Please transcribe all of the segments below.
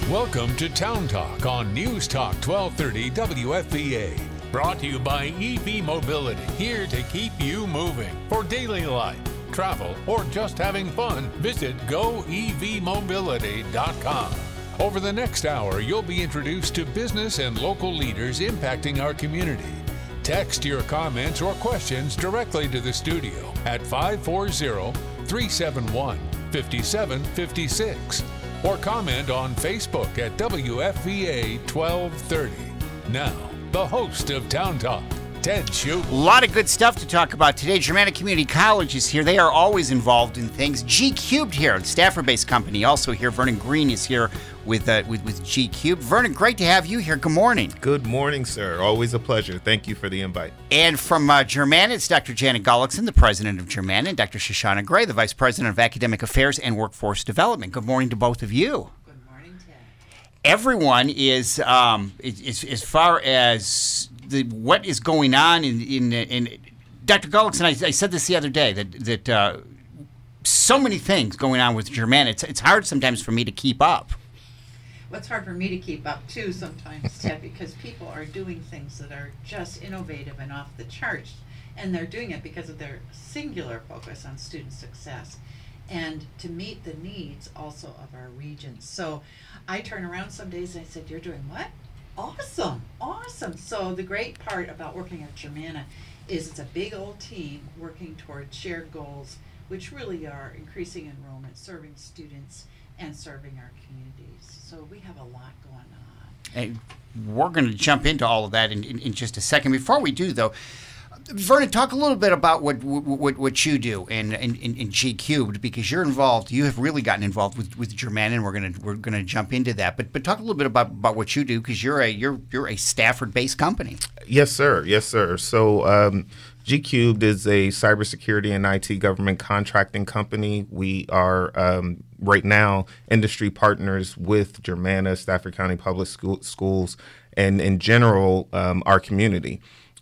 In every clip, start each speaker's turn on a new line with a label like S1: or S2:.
S1: Welcome to Town Talk on News Talk 1230 WFVA. Brought to you by EV Mobility, here to keep you moving. For daily life, travel, or just having fun, visit goevmobility.com. Over the next hour, you'll be introduced to business and local leaders impacting our community. Text your comments or questions directly to the studio at 540-371-5756 or comment on Facebook at WFVA 1230. Now, the host of Town Talk, Ted Shute.
S2: A lot of good stuff to talk about today. Germanna Community College is here. They are always involved in things. G Cubed here, Stafford-based company. Also here, Vernon Green is here with G Cubed. Vernon, great to have you here. Good morning.
S3: Good morning, sir. Always a pleasure. Thank you for the invite.
S2: And from Germanna, it's Dr. Janet Gullickson, the president of Germanna, and Dr. Shoshana Gray, the vice president of academic affairs and workforce development. Good morning to both of you.
S4: Good morning, Ted.
S2: Everyone is, as far as what is going on in Dr. Gullickson, I said this the other day, that so many things going on with Germanna. It's hard sometimes for me to keep up.
S4: Well, it's hard for me to keep up, too, sometimes, Ted, because people are doing things that are just innovative and off the charts, and they're doing it because of their singular focus on student success and to meet the needs also of our region. So I turn around some days and I said, "You're doing what? Awesome. So the great part about working at Germanna is it's a big old team working towards shared goals, which really are increasing enrollment, serving students, and serving our communities. So we have a lot going on.
S2: And we're going to jump into all of that in just a second. Before we do, though, Vernon, talk a little bit about what you do in G Cubed, because you're involved. You have really gotten involved with Germanna, and we're gonna jump into that. But talk a little bit about what you do, because you're a Stafford-based company.
S3: Yes, sir. So G Cubed is a cybersecurity and IT government contracting company. We are right now industry partners with Germanna, Stafford County Public Schools, and in general our community.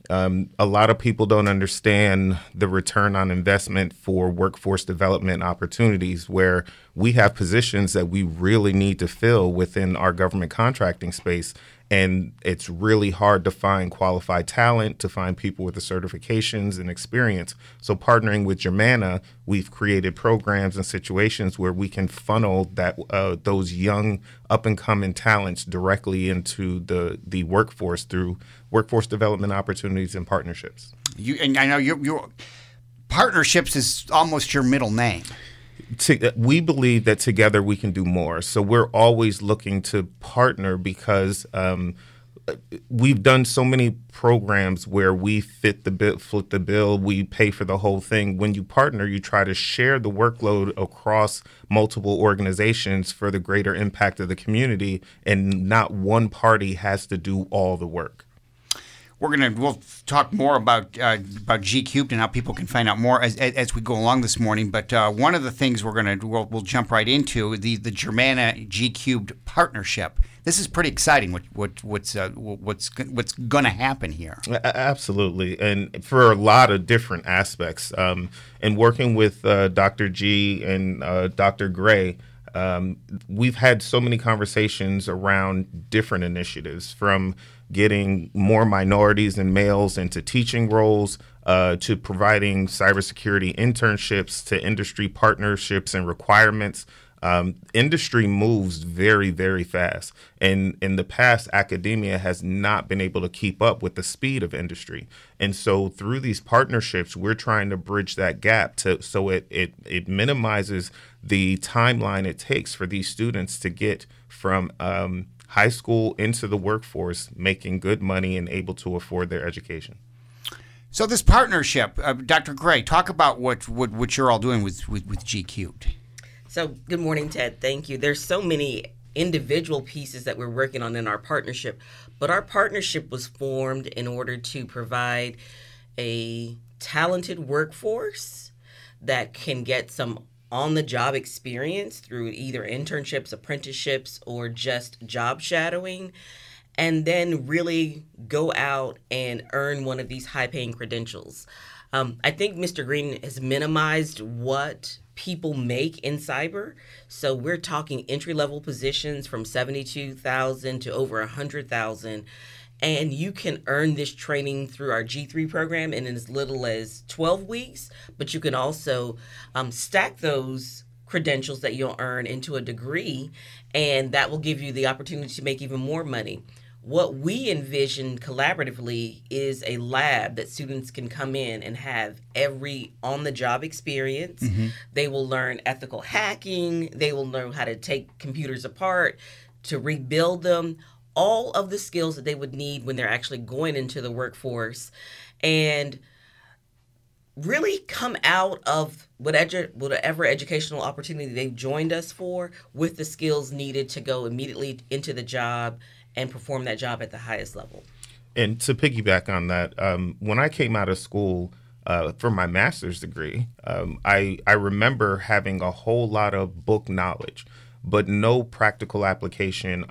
S3: A lot of people don't understand the return on investment for workforce development opportunities, where we have positions that we really need to fill within our government contracting space. And it's really hard to find qualified talent, to find people with the certifications and experience. So partnering with Germanna, we've created programs and situations where we can funnel those young up-and-coming talents directly into the workforce through workforce development opportunities and partnerships.
S2: And I know your partnerships is almost your middle name.
S3: We believe that together we can do more. So we're always looking to partner because we've done so many programs where we foot the bill, we pay for the whole thing. When you partner, you try to share the workload across multiple organizations for the greater impact of the community, and not one party has to do all the work.
S2: We'll talk more about G Cubed and how people can find out more as we go along this morning. But one of the things we'll jump right into the Germanna G Cubed partnership. This is pretty exciting. What's going to happen here?
S3: Absolutely, and for a lot of different aspects. And working with Dr. G and Dr. Gray. We've had so many conversations around different initiatives, from getting more minorities and males into teaching roles, to providing cybersecurity internships, to industry partnerships and requirements. Industry moves very, very fast. And in the past, academia has not been able to keep up with the speed of industry. And so through these partnerships, we're trying to bridge that gap so it minimizes the timeline it takes for these students to get from high school into the workforce, making good money and able to afford their education.
S2: So this partnership, Dr. Gray, talk about what you're all doing with G Cubed.
S5: So good morning, Ted. Thank you. There's so many individual pieces that we're working on in our partnership, but our partnership was formed in order to provide a talented workforce that can get some on-the-job experience through either internships, apprenticeships, or just job shadowing, and then really go out and earn one of these high-paying credentials. I think Mr. Green has minimized what people make in cyber. So we're talking entry-level positions from $72,000 to over $100,000. And you can earn this training through our G3 program in as little as 12 weeks. But you can also stack those credentials that you'll earn into a degree, and that will give you the opportunity to make even more money. What we envision collaboratively is a lab that students can come in and have every on-the-job experience. Mm-hmm. They will learn ethical hacking. They will learn how to take computers apart, to rebuild them, all of the skills that they would need when they're actually going into the workforce, and really come out of whatever educational opportunity they've joined us for with the skills needed to go immediately into the job and perform that job at the highest level.
S3: And to piggyback on that, when I came out of school for my master's degree, I remember having a whole lot of book knowledge, but no practical application,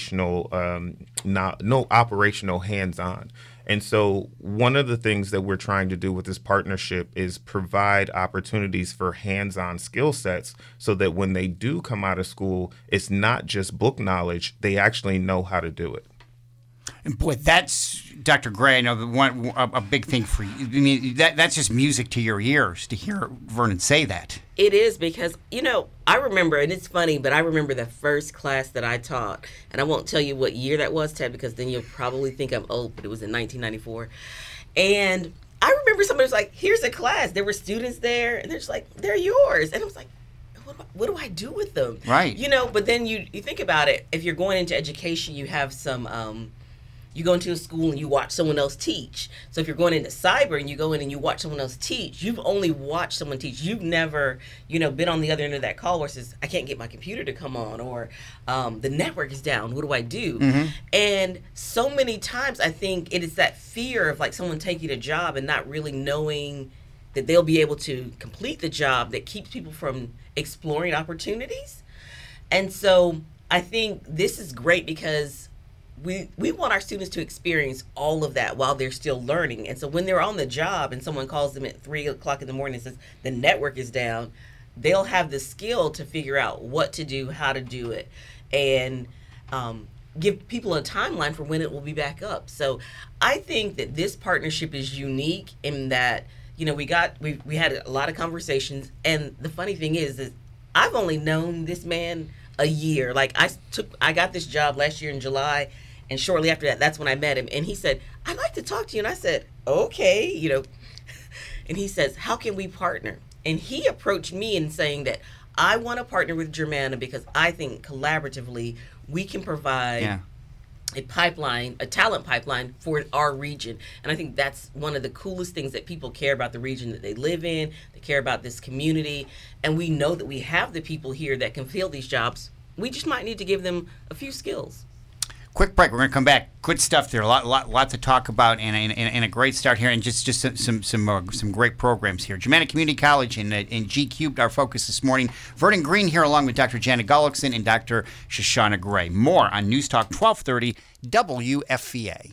S3: no operational hands-on. And so one of the things that we're trying to do with this partnership is provide opportunities for hands-on skill sets so that when they do come out of school, it's not just book knowledge, they actually know how to do it.
S2: And boy, that's, Dr. Gray, I know a big thing for you. I mean, that's just music to your ears to hear Vernon say that.
S5: It is, because, I remember, and it's funny, but I remember the first class that I taught, and I won't tell you what year that was, Ted, because then you'll probably think I'm old, but it was in 1994. And I remember somebody was like, here's a class. There were students there, and they're just like, they're yours. And I was like, what do I do with them?
S2: Right.
S5: But then you think about it. If you're going into education, you have some... you go into a school and you watch someone else teach. So if you're going into cyber and you go in and you watch someone else teach, you've only watched someone teach. You've never, been on the other end of that call where it says, I can't get my computer to come on, or the network is down. What do I do? Mm-hmm. And so many times I think it is that fear of like someone taking a job and not really knowing that they'll be able to complete the job that keeps people from exploring opportunities. And so I think this is great because we want our students to experience all of that while they're still learning. And so when they're on the job and someone calls them at 3 o'clock in the morning and says the network is down, they'll have the skill to figure out what to do, how to do it, and give people a timeline for when it will be back up. So I think that this partnership is unique in that, we had a lot of conversations. And the funny thing is I've only known this man a year. Like I got this job last year in July, and shortly after that, that's when I met him. And he said, I'd like to talk to you. And I said, okay, And he says, how can we partner? And he approached me in saying that I want to partner with Germanna because I think collaboratively we can provide a talent pipeline for our region. And I think that's one of the coolest things, that people care about the region that they live in. They care about this community. And we know that we have the people here that can fill these jobs. We just might need to give them a few skills.
S2: Quick break. We're going to come back. Good stuff there. A lot to talk about, and a great start here, and just some great programs here. Germanna Community College and G Cubed, our focus this morning. Vernon Green here, along with Dr. Janet Gullickson and Dr. Shoshana Gray. More on News Talk 1230 WFVA.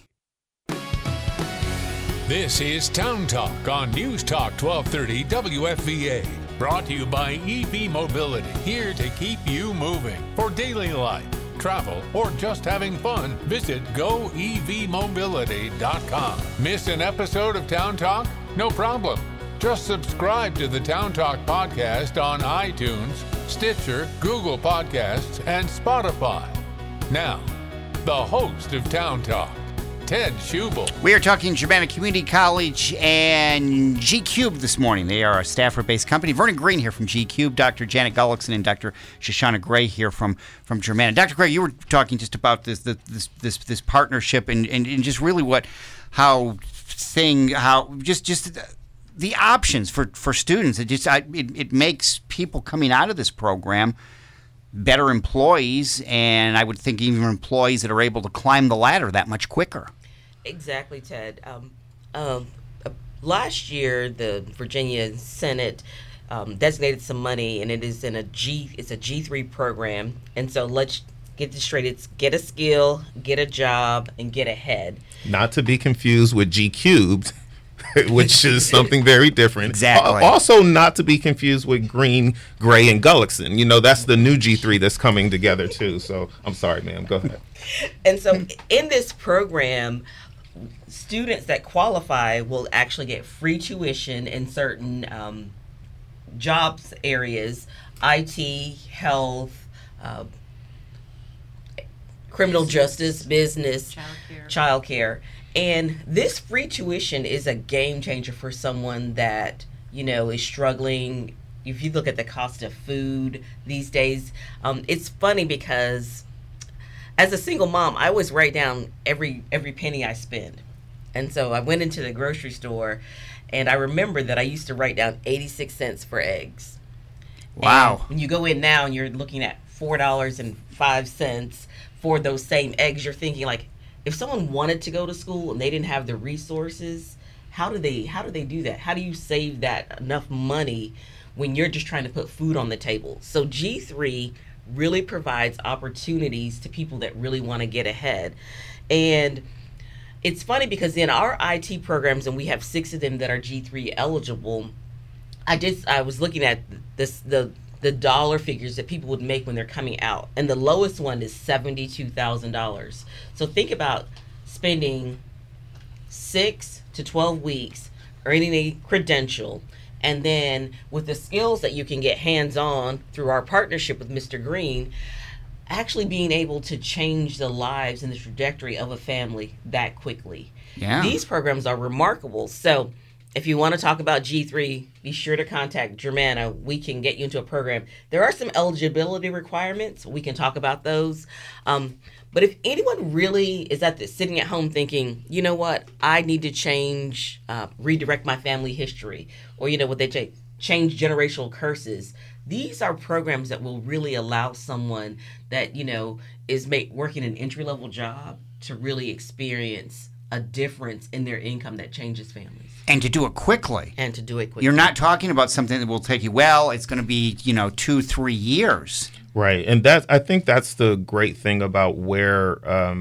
S1: This is Town Talk on News Talk 1230 WFVA. Brought to you by EV Mobility, here to keep you moving. For daily life, travel, or just having fun, visit goevmobility.com. Miss an episode of Town Talk? No problem. Just subscribe to the Town Talk podcast on iTunes, Stitcher, Google Podcasts, and Spotify. Now, the host of Town Talk, Ted Schubel.
S2: We are talking Germanna Community College and G Cubed this morning. They are a Stafford-based company. Vernon Green here from G Cubed, Dr. Janet Gullickson and Dr. Shoshana Gray here from Germanna. Dr. Gray, you were talking just about this partnership and just really just the options for students. It makes people coming out of this program better employees, and I would think even employees that are able to climb the ladder that much quicker.
S5: Exactly, Ted. Last year, the Virginia Senate designated some money, and it's a G3 program. And so let's get this straight. It's get a skill, get a job, and get ahead.
S3: Not to be confused with G Cubed. which is something very different.
S2: Exactly.
S3: Also, not to be confused with Green, Gray, and Gullickson. You know, that's the new G3 that's coming together too. So I'm sorry, ma'am. Go ahead.
S5: And so in this program, students that qualify will actually get free tuition in certain jobs areas, IT, health, criminal justice, business, childcare. And this free tuition is a game changer for someone that, you know, is struggling. If you look at the cost of food these days, it's funny because as a single mom, I always write down every penny I spend. And so I went into the grocery store, and I remember that I used to write down 86 cents for eggs.
S2: Wow.
S5: And when you go in now and you're looking at $4.05 for those same eggs, you're thinking, like, if someone wanted to go to school and they didn't have the resources, how do they do that? How do you save that enough money when you're just trying to put food on the table? So G3 really provides opportunities to people that really want to get ahead. And it's funny because in our IT programs, and we have 6 of them that are G3 eligible, I was looking at the dollar figures that people would make when they're coming out, and the lowest one is $72,000. So think about spending 6 to 12 weeks earning a credential, and then with the skills that you can get hands-on through our partnership with Mr. Green, actually being able to change the lives and the trajectory of a family that quickly.
S2: Yeah.
S5: These programs are remarkable. So if you want to talk about G3, be sure to contact Germanna. We can get you into a program. There are some eligibility requirements. We can talk about those. But if anyone really is sitting at home thinking, you know what, I need to change, redirect my family history, or you know what they change generational curses, these are programs that will really allow someone that, you know, is working an entry-level job to really experience a difference in their income that changes families.
S2: And to do it quickly.
S5: You're
S2: not talking about something that will take you, it's going to be, 2-3 years.
S3: Right. And I think that's the great thing about where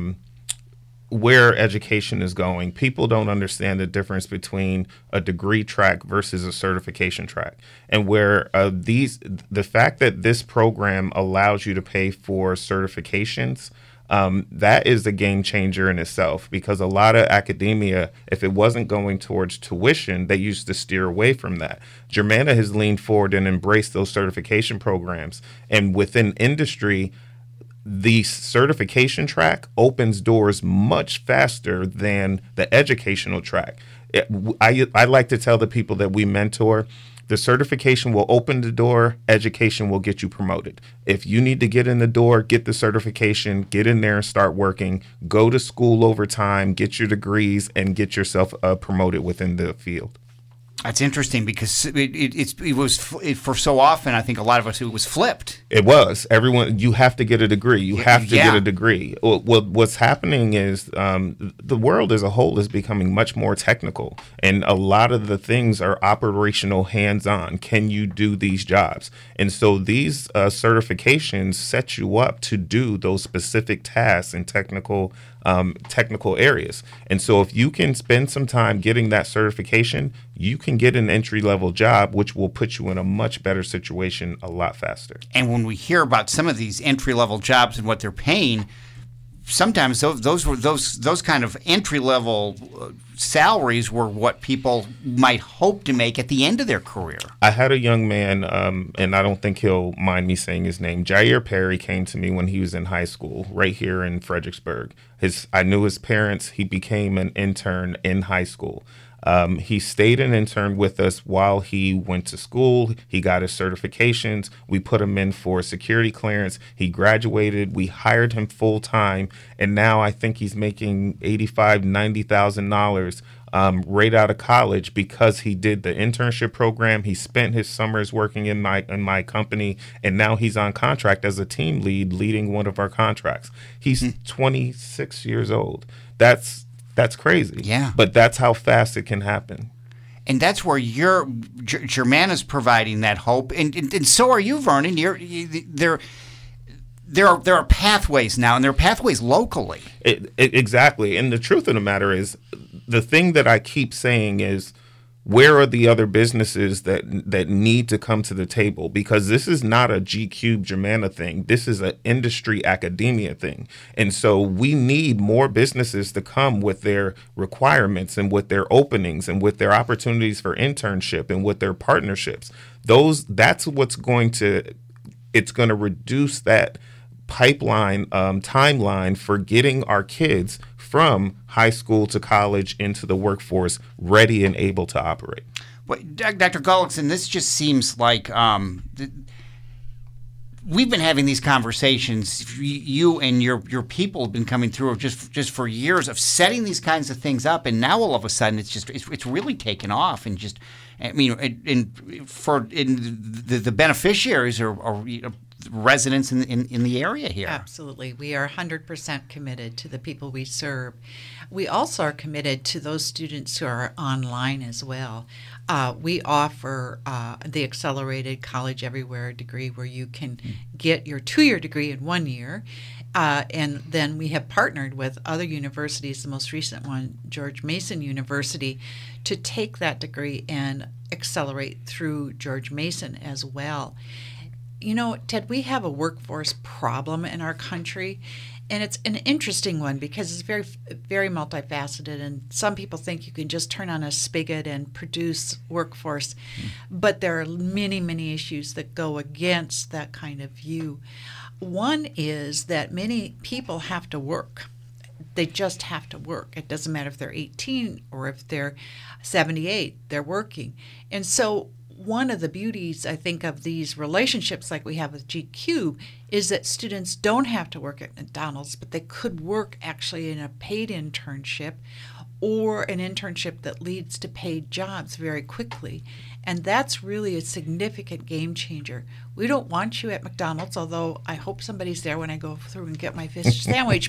S3: education is going. People don't understand the difference between a degree track versus a certification track. And where the fact that this program allows you to pay for certifications, that is a game changer in itself, because a lot of academia, if it wasn't going towards tuition, they used to steer away from that. Germanna has leaned forward and embraced those certification programs. And within industry, the certification track opens doors much faster than the educational track. I like to tell the people that we mentor, the certification will open the door, education will get you promoted. If you need to get in the door, get the certification, get in there and start working, go to school over time, get your degrees, and get yourself promoted within the field.
S2: That's interesting because it was for so often. I think a lot of us, it was flipped.
S3: It was. Everyone, you have to get a degree. You have to get a degree. What's happening is the world as a whole is becoming much more technical, and a lot of the things are operational, hands-on. Can you do these jobs? And so these certifications set you up to do those specific tasks in technical areas. And so if you can spend some time getting that certification, you can get an entry-level job, which will put you in a much better situation a lot faster.
S2: And when we hear about some of these entry-level jobs and what they're paying, sometimes those kind of entry-level salaries were what people might hope to make at the end of their career.
S3: I had a young man, and I don't think he'll mind me saying his name. Jair Perry came to me when he was in high school, right here in Fredericksburg. I knew his parents. He became an intern in high school. He stayed an intern with us while he went to school. He got his certifications. We put him in for security clearance. He graduated. We hired him full time. And now I think he's making $85,000, $90,000 right out of college because he did the internship program. He spent his summers working in my company. And now he's on contract as a team lead leading one of our contracts. He's 26 years old. That's crazy.
S2: Yeah.
S3: But that's how fast it can happen.
S2: And that's where Germanna's providing that hope, and so are you, Vernon. There are pathways now, and there are pathways locally.
S3: Exactly. And the truth of the matter is, the thing that I keep saying is, where are the other businesses that need to come to the table? Because this is not a G-Cube Germanna thing. This is an industry academia thing. And so we need more businesses to come with their requirements and with their openings and with their opportunities for internship and with their partnerships. That's what's going to reduce that pipeline timeline for getting our kids from high school to college into the workforce ready and able to operate.
S2: But Dr. Gullickson, this just seems like we've been having these conversations. You and your people have been coming through just for years of setting these kinds of things up, and now all of a sudden it's really taken off. And just, I mean, the beneficiaries are residents in the area here.
S4: Absolutely. We are 100% committed to the people we serve. We also are committed to those students who are online as well. We offer the Accelerated College Everywhere degree, where you can get your 2-year degree in 1 year. And then we have partnered with other universities, the most recent one, George Mason University, to take that degree and accelerate through George Mason as well. You know, Ted, we have a workforce problem in our country, and it's an interesting one because it's very, very multifaceted, and some people think you can just turn on a spigot and produce workforce, but there are many, many issues that go against that kind of view. One is that many people have to work. They just have to work. It doesn't matter if they're 18 or if they're 78, they're working. And so one of the beauties, I think, of these relationships like we have with G-Cube is that students don't have to work at McDonald's, but they could work actually in a paid internship or an internship that leads to paid jobs very quickly. And that's really a significant game changer. We don't want you at McDonald's, although I hope somebody's there when I go through and get my fish sandwich,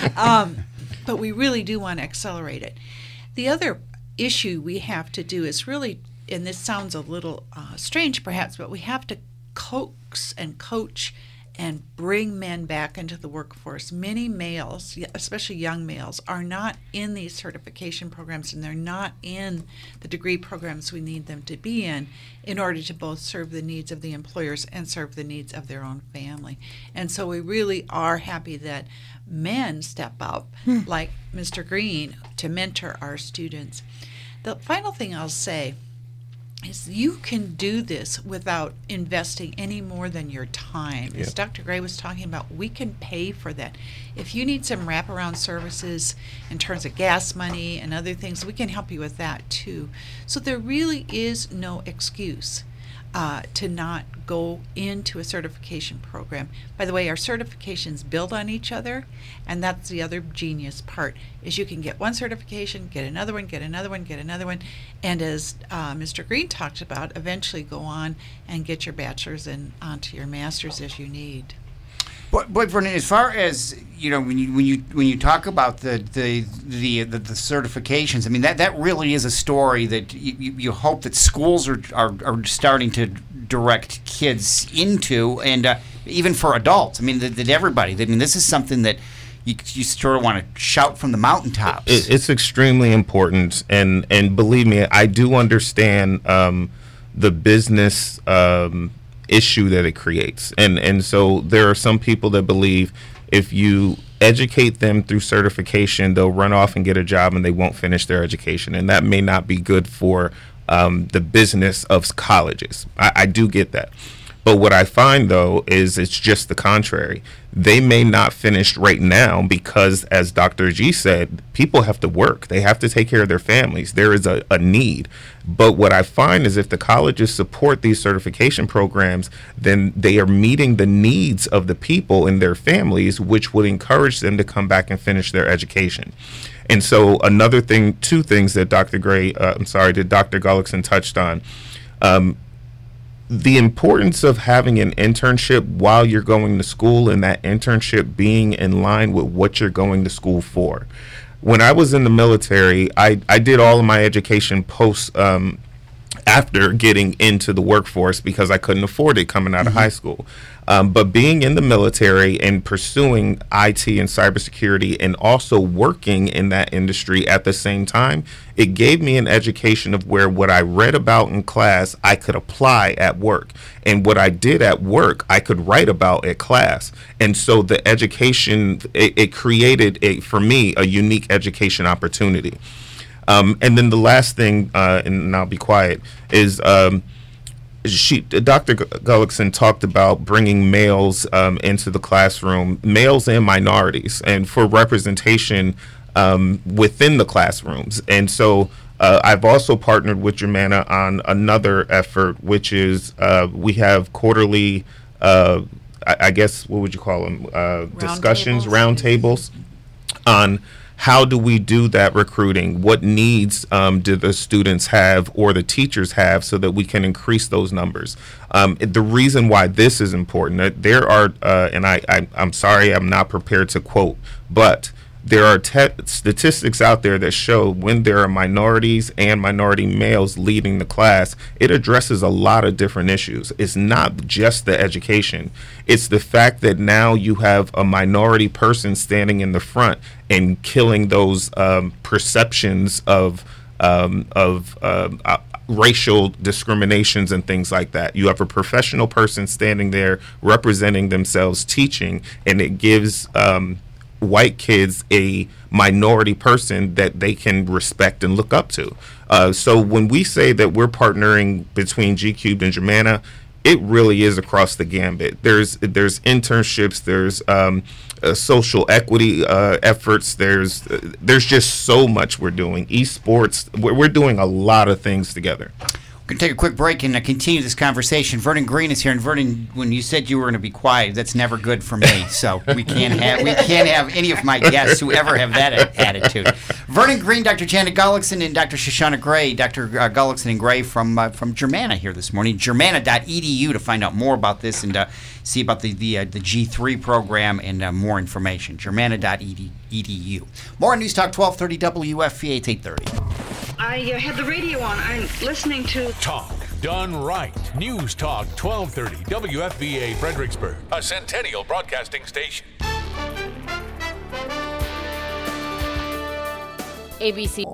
S4: but we really do want to accelerate it. The other issue we have to do is really, and this sounds a little strange perhaps, but we have to coax and coach and bring men back into the workforce. Many males, especially young males, are not in these certification programs, and they're not in the degree programs we need them to be in order to both serve the needs of the employers and serve the needs of their own family. And so we really are happy that men step up, like Mr. Green, to mentor our students. The final thing I'll say is you can do this without investing any more than your time.
S3: Yep.
S4: As Dr. Gray was talking about, we can pay for that. If you need some wraparound services in terms of gas money and other things, we can help you with that too. So there really is no excuse to not go into a certification program. By the way, our certifications build on each other, and that's the other genius part, is you can get one certification, get another one, get another one, get another one, and as Mr. Green talked about, eventually go on and get your bachelor's and onto your master's as you need.
S2: But Vernon, as far as when you talk about the certifications, I mean that really is a story that you hope that schools are starting to direct kids into, and even for adults. I mean that everybody. I mean this is something that you sort of want to shout from the mountaintops.
S3: It's extremely important, and believe me, I do understand the business issue that it creates, and so there are some people that believe if you educate them through certification, they'll run off and get a job and they won't finish their education, and that may not be good for the business of colleges. I do get that. But what I find, though, is it's just the contrary. They may not finish right now because, as Dr. G said, people have to work. They have to take care of their families. There is a need. But what I find is if the colleges support these certification programs, then they are meeting the needs of the people and their families, which would encourage them to come back and finish their education. And so another thing, two things that Dr. Gullickson touched on. The importance of having an internship while you're going to school, and that internship being in line with what you're going to school for. When I was in the military, I did all of my education after getting into the workforce because I couldn't afford it coming out of high school. But being in the military and pursuing IT and cybersecurity and also working in that industry at the same time, it gave me an education of where what I read about in class, I could apply at work. And what I did at work, I could write about at class. And so the education, it created, for me, a unique education opportunity. And then the last thing, and I'll be quiet, is Dr. Gullickson talked about bringing males into the classroom, males and minorities, and for representation within the classrooms. And so I've also partnered with Germanna on another effort, which is we have quarterly, I guess, what would you call them? Discussions, roundtables on how do we do that recruiting? What needs do the students have or the teachers have so that we can increase those numbers? The reason why this is important, there are, and I'm sorry, I'm not prepared to quote, but there are statistics out there that show when there are minorities and minority males leading the class, it addresses a lot of different issues. It's not just the education. It's the fact that now you have a minority person standing in the front and killing those perceptions of racial discriminations and things like that. You have a professional person standing there representing themselves, teaching, and it gives white kids a minority person that they can respect and look up to. So when we say that we're partnering between G Cubed and Germanna, it really is across the gambit. There's internships, there's social equity efforts, there's just so much we're doing. Esports, we're doing a lot of things together.
S2: We're going to take a quick break and continue this conversation. Vernon Green is here, and Vernon, when you said you were going to be quiet, that's never good for me. So we can't have any of my guests who ever have that attitude. Vernon Green, Dr. Janet Gullickson, and Dr. Shoshana Gray. Dr. Gullickson and Gray from Germanna here this morning. Germanna.edu to find out more about this and see about the G3 program and more information. Germanna.edu. More on News Talk 1230 WFVA. It's 8:30.
S6: I had the radio on. I'm listening to
S1: Talk Done Right. News Talk 1230 WFVA Fredericksburg, a Centennial Broadcasting station.
S7: ABC.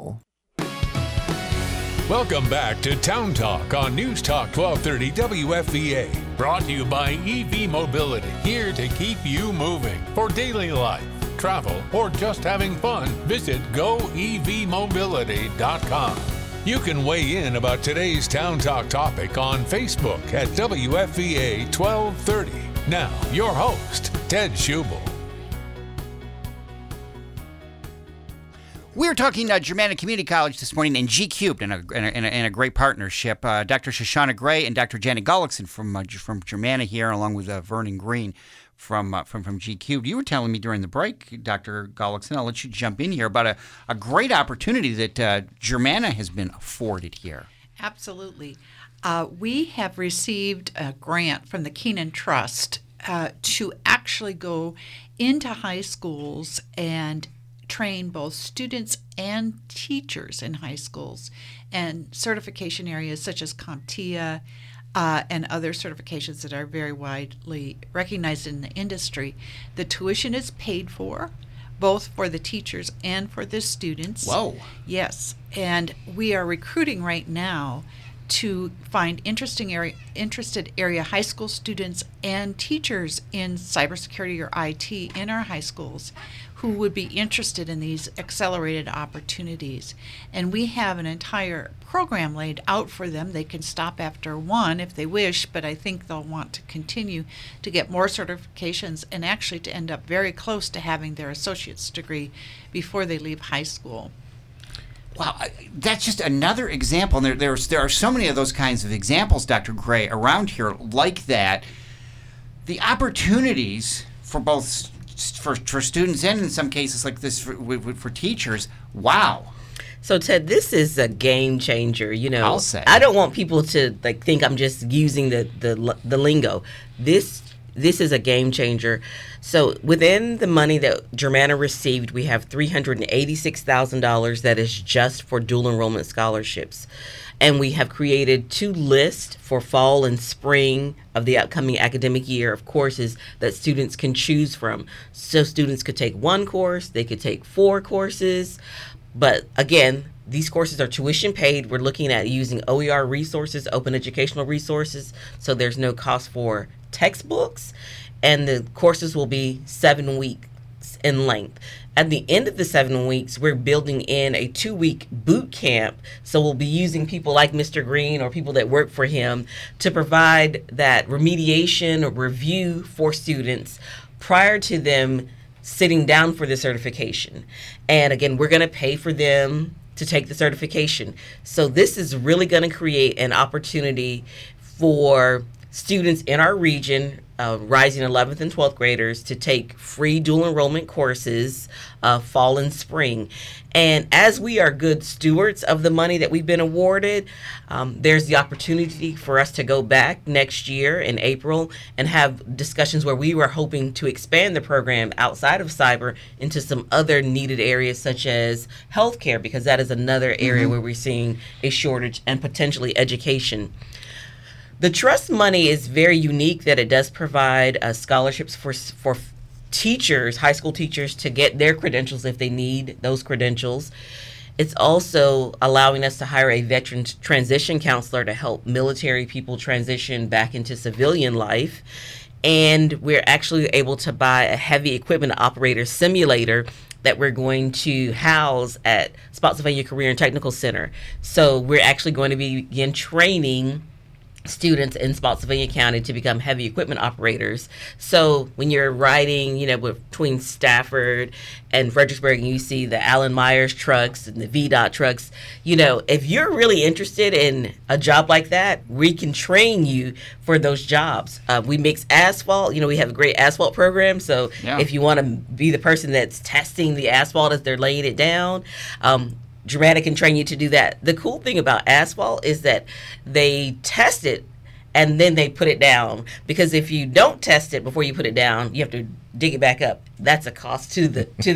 S1: Welcome back to Town Talk on News Talk 1230 WFVA. Brought to you by EV Mobility, here to keep you moving. For daily life, travel, or just having fun, visit goevmobility.com. You can weigh in about today's Town Talk topic on Facebook at WFVA 1230. Now, your host, Ted Schubel.
S2: We're talking Germanna Community College this morning and G Cubed in a great partnership. Dr. Shoshana Gray and Dr. Janet Gullickson from Germanna here, along with Vernon Green from G Cubed. You were telling me during the break, Dr. Gullickson, I'll let you jump in here, about a great opportunity that Germanna has been afforded here.
S4: Absolutely. We have received a grant from the Keenan Trust to actually go into high schools and train both students and teachers in high schools, and certification areas such as CompTIA and other certifications that are very widely recognized in the industry. The tuition is paid for, both for the teachers and for the students.
S2: Whoa.
S4: Yes, and we are recruiting right now to find interested area high school students and teachers in cybersecurity or IT in our high schools who would be interested in these accelerated opportunities. And we have an entire program laid out for them. They can stop after one if they wish, but I think they'll want to continue to get more certifications and actually to end up very close to having their associate's degree before they leave high school.
S2: Wow, that's just another example. And there are so many of those kinds of examples, Dr. Gray, around here like that. The opportunities for both for students and in some cases like this for teachers, wow.
S5: So Ted, this is a game changer. You know,
S2: I'll say.
S5: I don't want people to think I'm just using the lingo. This is a game changer. So within the money that Germanna received, we have $386,000 that is just for dual enrollment scholarships. And we have created 2 lists for fall and spring of the upcoming academic year of courses that students can choose from. So students could take 1 course, they could take 4 courses. But again, these courses are tuition paid. We're looking at using OER resources, open educational resources, so there's no cost for textbooks. And the courses will be 7 weeks in length. At the end of the 7 weeks, we're building in a 2-week boot camp. So we'll be using people like Mr. Green or people that work for him to provide that remediation or review for students prior to them sitting down for the certification. And again, we're going to pay for them to take the certification. So this is really going to create an opportunity for students in our region, rising 11th and 12th graders, to take free dual enrollment courses fall and spring. And as we are good stewards of the money that we've been awarded, there's the opportunity for us to go back next year in April and have discussions where we were hoping to expand the program outside of cyber into some other needed areas such as healthcare, because that is another area where we're seeing a shortage, and potentially education. The trust money is very unique that it does provide scholarships for teachers, high school teachers, to get their credentials if they need those credentials. It's also allowing us to hire a veteran transition counselor to help military people transition back into civilian life. And we're actually able to buy a heavy equipment operator simulator that we're going to house at Spotsylvania Career and Technical Center. So we're actually going to begin training students in Spotsylvania County to become heavy equipment operators. So when you're riding, between Stafford and Fredericksburg, and you see the Allen Myers trucks and the VDOT trucks, if you're really interested in a job like that, we can train you for those jobs. We mix asphalt. We have a great asphalt program. So if you want to be the person that's testing the asphalt as they're laying it down, Germanna can train you to do that. The cool thing about asphalt is that they test it and then they put it down, because if you don't test it before you put it down, you have to dig it back up. That's a cost to the to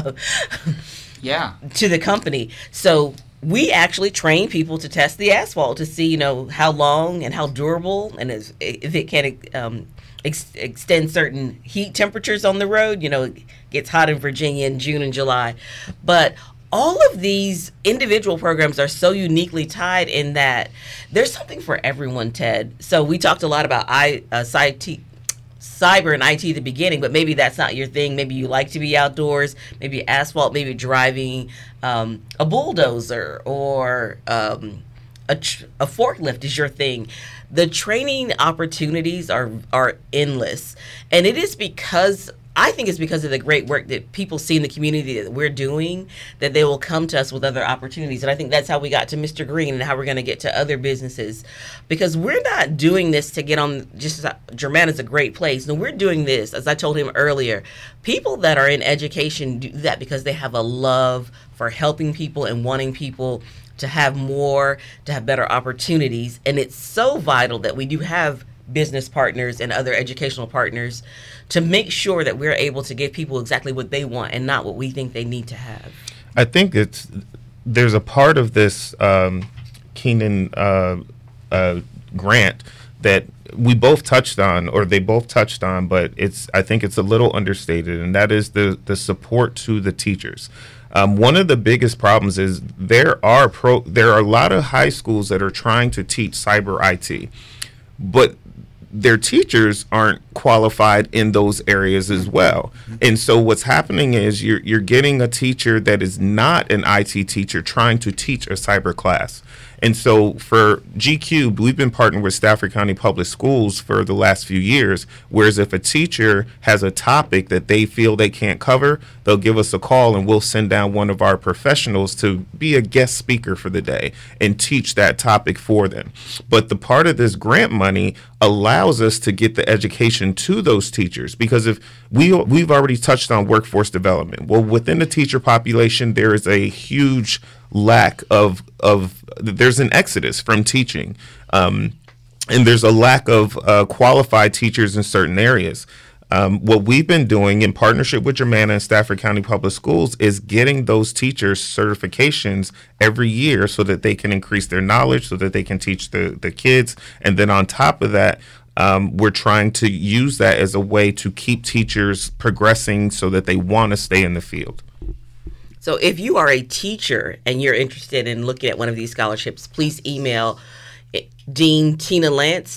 S5: the company. So we actually train people to test the asphalt to see how long and how durable, and if it can extend certain heat temperatures on the road. It gets hot in Virginia in June and July, but all of these individual programs are so uniquely tied in that there's something for everyone, Ted. So we talked a lot about cyber and IT at the beginning, but maybe that's not your thing. Maybe you like to be outdoors, maybe asphalt, maybe driving a bulldozer or a forklift is your thing. The training opportunities are endless. And it is I think it's because of the great work that people see in the community that we're doing, that they will come to us with other opportunities. And I think that's how we got to Mr. Green and how we're going to get to other businesses. Because we're not doing this to get on just Germanna's a great place. No, we're doing this, as I told him earlier, people that are in education do that because they have a love for helping people and wanting people to have more, to have better opportunities. And it's so vital that we do have business partners and other educational partners to make sure that we're able to give people exactly what they want and not what we think they need to have.
S3: I think there's a part of this Keenan grant that we both touched on, or they both touched on, but I think it's a little understated, and that is the support to the teachers. One of the biggest problems is there are a lot of high schools that are trying to teach cyber IT, but their teachers aren't qualified in those areas as well. And so what's happening is you're getting a teacher that is not an IT teacher trying to teach a cyber class. And so for G-Cubed, we've been partnering with Stafford County Public Schools for the last few years, whereas if a teacher has a topic that they feel they can't cover, they'll give us a call and we'll send down one of our professionals to be a guest speaker for the day and teach that topic for them. But the part of this grant money allows us to get the education to those teachers, because if we've already touched on workforce development. Well, within the teacher population, there is a huge lack of there's an exodus from teaching, and there's a lack of qualified teachers in certain areas. What we've been doing in partnership with Germanna and Stafford County Public Schools is getting those teachers certifications every year so that they can increase their knowledge, so that they can teach the kids. And then on top of that, we're trying to use that as a way to keep teachers progressing so that they want to stay in the field.
S5: So if you are a teacher and you're interested in looking at one of these scholarships, please email Dean Tina Lance,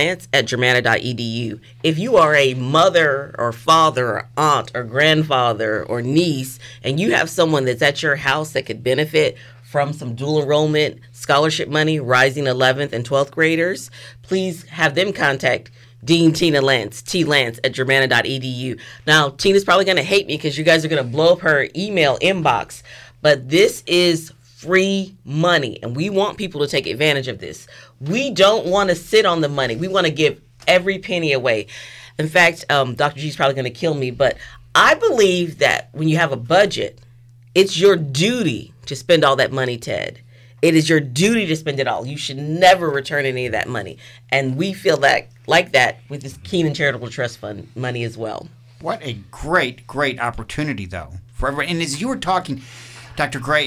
S5: tlance@germanna.edu. If you are a mother or father or aunt or grandfather or niece and you have someone that's at your house that could benefit from some dual enrollment scholarship money, rising 11th and 12th graders, please have them contact Dean Tina Lance, tlance@germanna.edu. Now, Tina's probably going to hate me because you guys are going to blow up her email inbox, but this is free money, and we want people to take advantage of this. We don't want to sit on the money. We want to give every penny away. In fact, Dr. G's probably going to kill me, but I believe that when you have a budget, it's your duty to spend all that money, Ted. It is your duty to spend it all. You should never return any of that money. And we feel that like that with this Keenan Charitable Trust Fund money as well.
S2: What a great, great opportunity, though, for everyone. And as you were talking, Dr. Gray,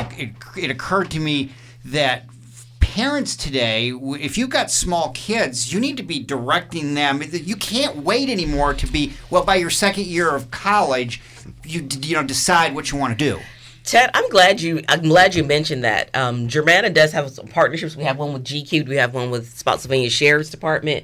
S2: it occurred to me that parents today, if you've got small kids, you need to be directing them. You can't wait anymore to be, well, by your second year of college, you decide what you want to do.
S5: Ted, I'm glad you mentioned that. Germanna does have some partnerships. We have one with GQ. We have one with Spotsylvania Sheriff's Department.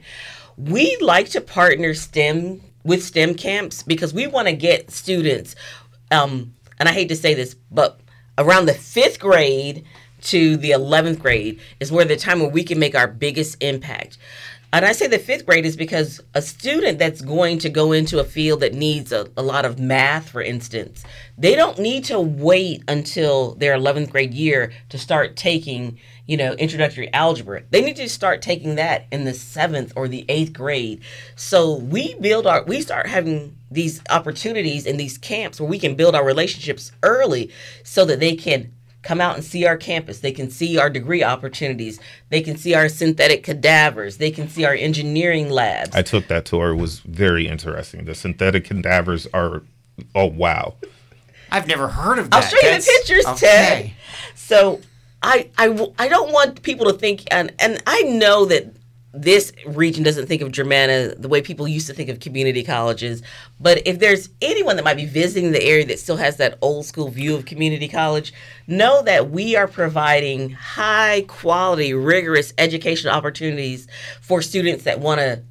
S5: We like to partner with STEM camps because we want to get students, and I hate to say this, but around the 5th grade to the 11th grade is where the time where we can make our biggest impact. And I say the 5th grade is because a student that's going to go into a field that needs a lot of math, for instance, they don't need to wait until their 11th grade year to start taking, introductory algebra. They need to start taking that in the 7th or the 8th grade. So we start having these opportunities in these camps where we can build our relationships early so that they can come out and see our campus. They can see our degree opportunities. They can see our synthetic cadavers. They can see our engineering labs.
S3: I took that tour. It was very interesting. The synthetic cadavers are, oh, wow.
S2: I've never heard of that.
S5: I'll show you the pictures,
S2: okay.
S5: Ted. So I don't want people to think, and I know that this region doesn't think of Germanna the way people used to think of community colleges. But if there's anyone that might be visiting the area that still has that old school view of community college, know that we are providing high quality, rigorous educational opportunities for students that want a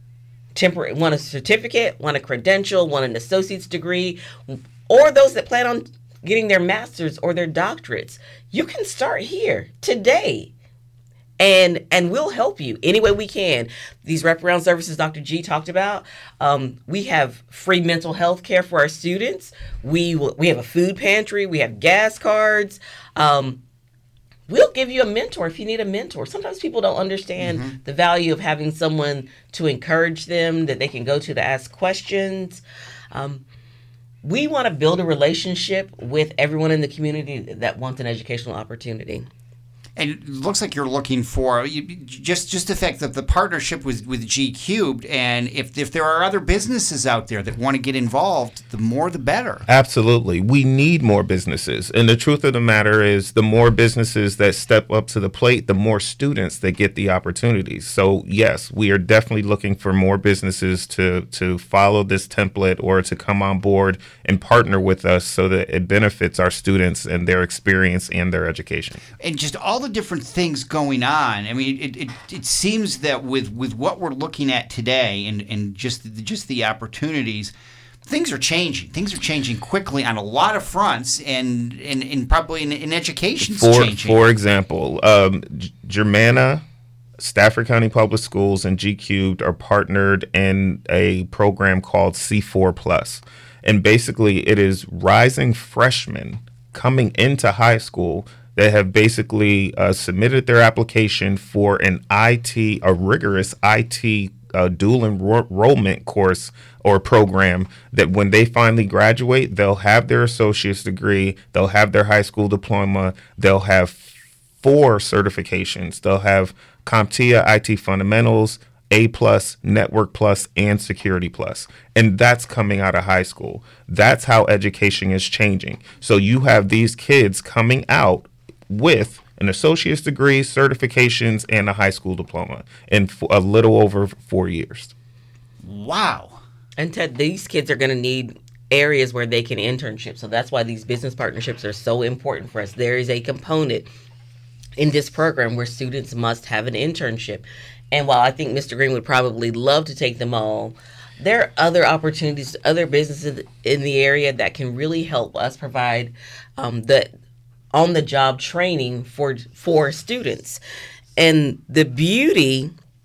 S5: certificate, want a credential, want an associate's degree, or those that plan on getting their master's or their doctorates. You can start here today. And we'll help you any way we can. These wraparound services Dr. G talked about, we have free mental health care for our students. We have a food pantry. We have gas cards. We'll give you a mentor if you need a mentor. Sometimes people don't understand the value of having someone to encourage them, that they can go to ask questions. We want to build a relationship with everyone in the community that wants an educational opportunity.
S2: And it looks like you're looking for just the fact that the partnership with G Cubed, and if there are other businesses out there that want to get involved, the more the better.
S3: Absolutely. We need more businesses. And the truth of the matter is the more businesses that step up to the plate, the more students that get the opportunities. So, yes, we are definitely looking for more businesses to follow this template or to come on board and partner with us so that it benefits our students and their experience and their education.
S2: And just all the different things going on. I mean, it seems that with what we're looking at today and just the opportunities, things are changing. Things are changing quickly on a lot of fronts, and probably in education's changing. For
S3: example, Germanna, Stafford County Public Schools, and G Cubed are partnered in a program called C4+. And basically, it is rising freshmen coming into high school that have basically submitted their application for a rigorous IT dual enrollment course or program that when they finally graduate, they'll have their associate's degree, they'll have their high school diploma, they'll have 4 certifications. They'll have CompTIA IT Fundamentals, A+, Network Plus, and Security Plus. And that's coming out of high school. That's how education is changing. So you have these kids coming out with an associate's degree, certifications, and a high school diploma in a little over 4 years.
S2: Wow.
S5: And Ted, these kids are going to need areas where they can internship. So that's why these business partnerships are so important for us. There is a component in this program where students must have an internship. And while I think Mr. Green would probably love to take them all, there are other opportunities, other businesses in the area that can really help us provide the on-the-job training for students. And the beauty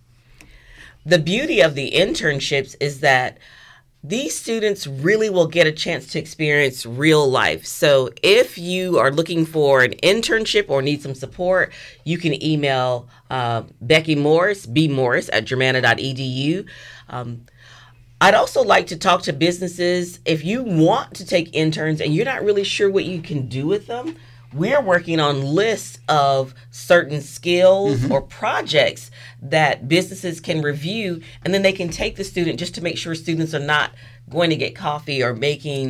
S5: of the internships is that these students really will get a chance to experience real life. So if you are looking for an internship or need some support, you can email Becky Morris, bmorris@germanna.edu. I'd also like to talk to businesses. If you want to take interns and you're not really sure what you can do with them, we're working on lists of certain skills or projects that businesses can review, and then they can take the student just to make sure students are not going to get coffee or making,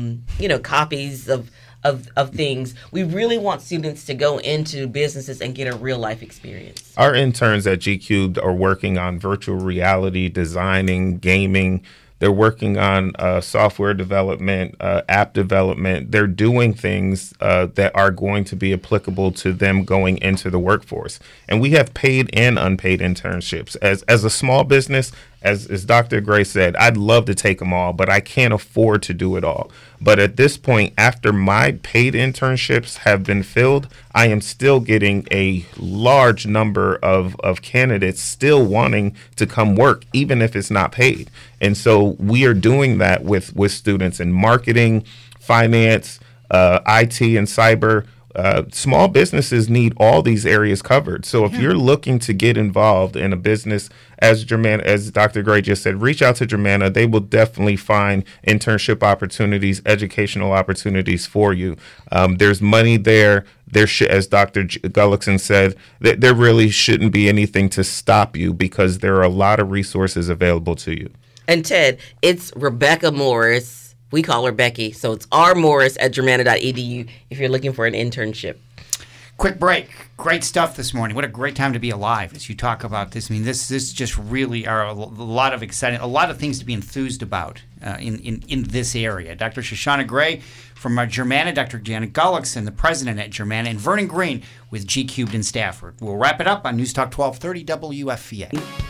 S5: copies of things. We really want students to go into businesses and get a real life experience.
S3: Our interns at G-Cubed are working on virtual reality, designing, gaming. They're working on software development, app development. They're doing things that are going to be applicable to them going into the workforce. And we have paid and unpaid internships. As a small business, as Dr. Gray said, I'd love to take them all, but I can't afford to do it all. But at this point, after my paid internships have been filled, I am still getting a large number of candidates still wanting to come work, even if it's not paid. And so we are doing that with students in marketing, finance, IT, and cyber. Small businesses need all these areas covered. So if you're looking to get involved in a business, as Dr. Gray just said, reach out to Germanna. They will definitely find internship opportunities, educational opportunities for you. There's money there. As Dr. Gullickson said, there really shouldn't be anything to stop you because there are a lot of resources available to you.
S5: And Ted, it's Rebecca Morris. We call her Becky. So it's rmorris@germanna.edu if you're looking for an internship.
S2: Quick break. Great stuff this morning. What a great time to be alive as you talk about this. I mean, this just really are a lot of exciting, a lot of things to be enthused about in this area. Dr. Shoshana Gray from Germanna, Dr. Janet Gullickson, the president at Germanna, and Vernon Green with G-Cubed in Stafford. We'll wrap it up on News Talk 1230 WFVA.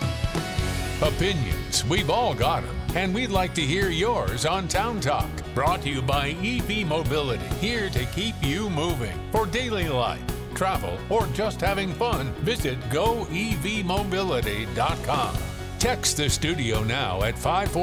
S1: Opinions, we've all got them, and we'd like to hear yours on Town Talk. Brought to you by EV Mobility, here to keep you moving. For daily life, travel, or just having fun, visit goevmobility.com. Text the studio now at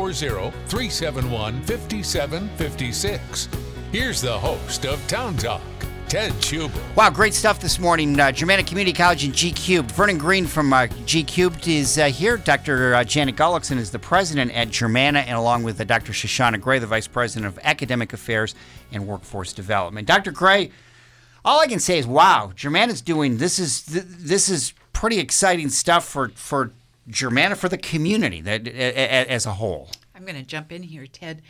S1: 540-371-5756. Here's the host of Town Talk, Ted Schubel.
S2: Wow, great stuff this morning. Germanna Community College and G-Cubed. Vernon Green from G-Cubed is here. Dr. Janet Gullickson is the president at Germanna, and along with Dr. Shoshana Gray, the vice president of academic affairs and workforce development. Dr. Gray, all I can say is, wow, Germanna's doing this is pretty exciting stuff for Germanna, for the community as a whole.
S4: I'm going to jump in here, Ted.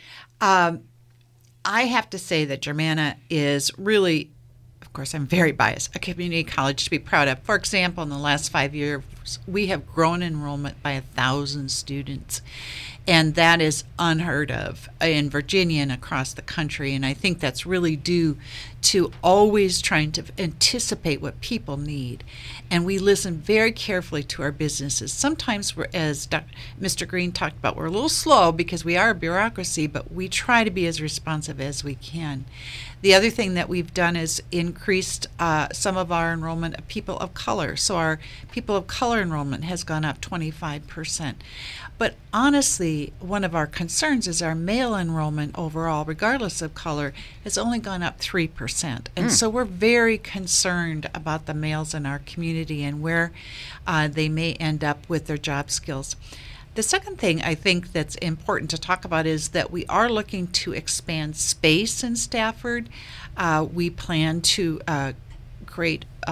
S4: I have to say that Germanna is really, of course, I'm very biased, a community college to be proud of. For example, in the last 5 years, we have grown enrollment by 1,000 students. And that is unheard of in Virginia and across the country. And I think that's really due to always trying to anticipate what people need. And we listen very carefully to our businesses. Sometimes, as Mr. Green talked about, we're a little slow because we are a bureaucracy, but we try to be as responsive as we can. The other thing that we've done is increased some of our enrollment of people of color. So our people of color enrollment has gone up 25%. But honestly, one of our concerns is our male enrollment overall, regardless of color, has only gone up 3%. And so we're very concerned about the males in our community and where they may end up with their job skills. The second thing I think that's important to talk about is that we are looking to expand space in Stafford. We plan to create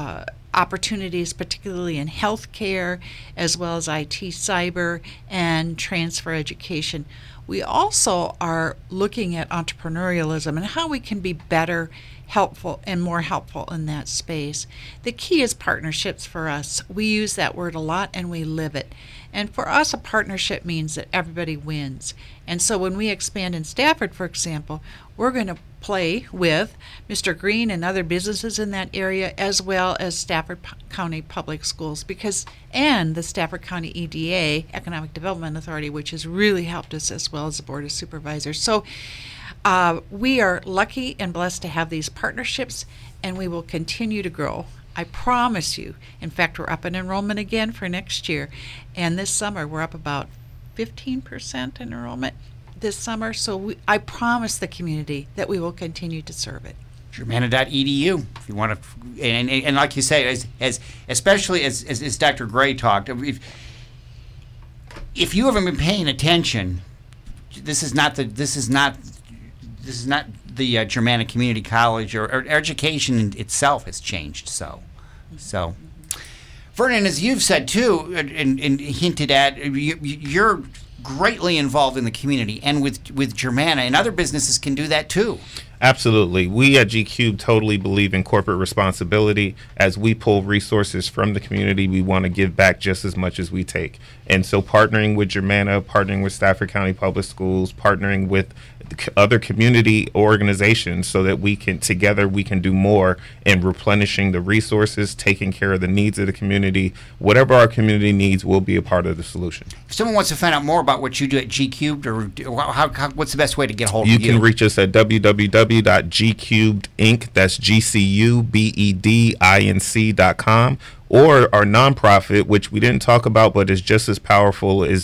S7: opportunities, particularly in healthcare, as well as IT, cyber, and transfer education. We also are looking at entrepreneurialism and how we can be better, helpful, and more helpful in that space. The key is partnerships for us. We use that word a lot and we live it. And for us, a partnership means that everybody wins. And so when we expand in Stafford, for example, we're going to play with Mr. Green and other businesses in that area, as well as Stafford County Public Schools, and the Stafford County EDA, Economic Development Authority, which has really helped us, as well as the Board of Supervisors. So we are lucky and blessed to have these partnerships, and we will continue to grow. I promise you. In fact, we're up in enrollment again for next year, and this summer we're up about 15% in enrollment this summer. So I promise the community that we will continue to serve it.
S2: Germanna.edu if you want to, and like you say, especially as Dr. Gray talked, if you haven't been paying attention, this is not the Germanna Community College, or education itself has changed. So, Vernon, as you've said too, and hinted at, you're greatly involved in the community, and with Germanna, and other businesses can do that too.
S3: Absolutely. We at G-Cube totally believe in corporate responsibility. As we pull resources from the community, we want to give back just as much as we take. And so partnering with Germanna, partnering with Stafford County Public Schools, partnering with other community organizations so that we can do more in replenishing the resources, taking care of the needs of the community. Whatever our community needs, we'll be a part of the solution.
S2: If someone wants to find out more about what you do at G-Cubed, or what's the best way to get a hold of you?
S3: You can reach us at www.gcubedinc, that's GCUBEDINC.com, or our nonprofit, which we didn't talk about but is just as powerful, is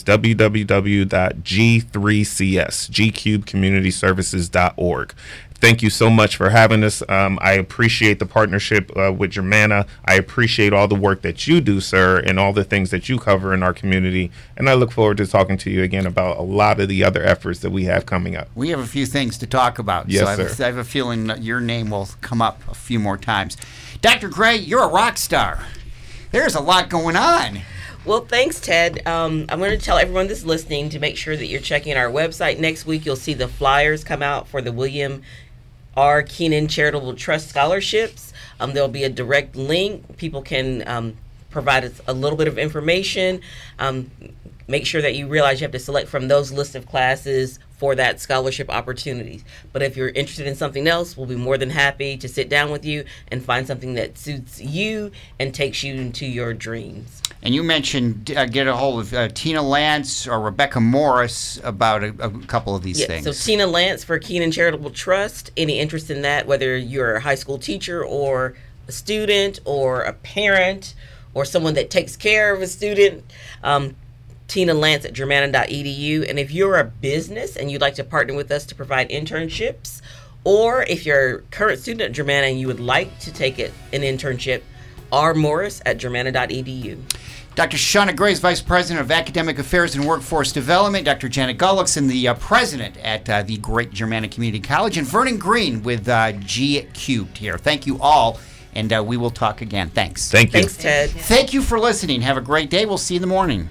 S3: www.G3CS, gcubecommunityservices.org. Thank you so much for having us. I appreciate the partnership with Germanna. I appreciate all the work that you do, sir, and all the things that you cover in our community. And I look forward to talking to you again about a lot of the other efforts that we have coming up.
S2: We have a few things to talk about.
S3: Yes,
S2: so
S3: sir.
S2: I have a feeling that your name will come up a few more times. Dr. Gray, you're a rock star. There's a lot going on.
S5: Well, thanks, Ted. I'm going to tell everyone that's listening to make sure that you're checking our website. Next week, you'll see the flyers come out for the William R. Keenan Charitable Trust Scholarships. There'll be a direct link. People can provide us a little bit of information. Make sure that you realize you have to select from those list of classes for that scholarship opportunities. But if you're interested in something else, we'll be more than happy to sit down with you and find something that suits you and takes you into your dreams.
S2: And you mentioned get a hold of Tina Lance or Rebecca Morris about a couple of these things.
S5: So Tina Lance for Keenan Charitable Trust. Any interest in that, whether you're a high school teacher or a student or a parent or someone that takes care of a student, Tina Lance at Germanna.edu. And if you're a business and you'd like to partner with us to provide internships, or if you're a current student at Germanna and you would like to take an internship, R. Morris at Germanna.edu.
S2: Dr. Shauna Gray is Vice President of Academic Affairs and Workforce Development. Dr. Janet Gullickson, the President at the great Germanna Community College. And Vernon Green with G-Cubed here. Thank you all, and we will talk again. Thanks.
S3: Thank you.
S5: Thanks, Ted.
S2: Thank you for listening. Have a great day. We'll see you in the morning.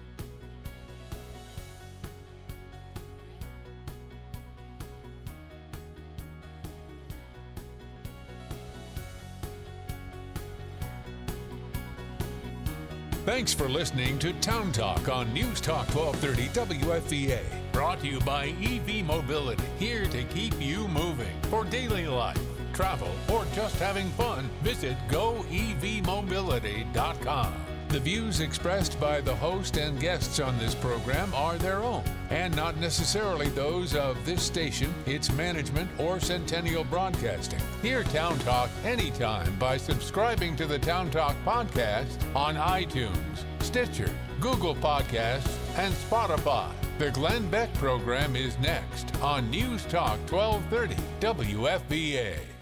S1: Thanks for listening to Town Talk on News Talk 1230 WFVA. Brought to you by EV Mobility, here to keep you moving. For daily life, travel, or just having fun, visit goevmobility.com. The views expressed by the host and guests on this program are their own, and not necessarily those of this station, its management, or Centennial Broadcasting. Hear Town Talk anytime by subscribing to the Town Talk podcast on iTunes, Stitcher, Google Podcasts, and Spotify. The Glenn Beck program is next on News Talk 1230 WFVA.